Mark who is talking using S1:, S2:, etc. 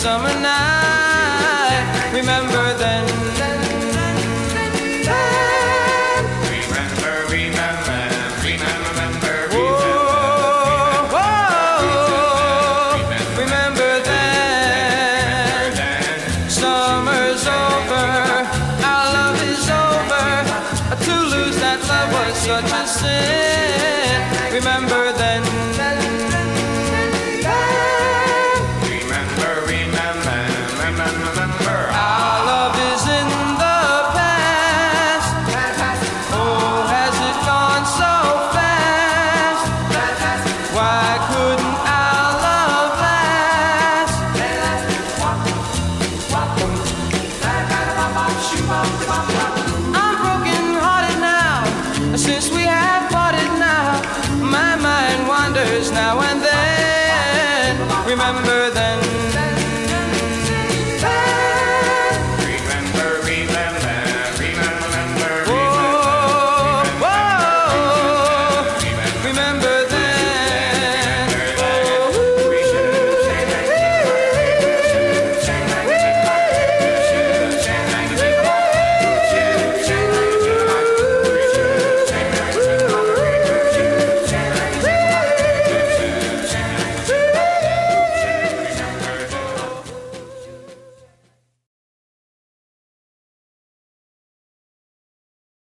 S1: summer night. Remember then. Such a sin. Remember then. Remember. Our love is in the past. Oh, has it gone so fast? Why couldn't our love last? I'm broken-hearted now. Since we have parted now, my mind wanders now and then.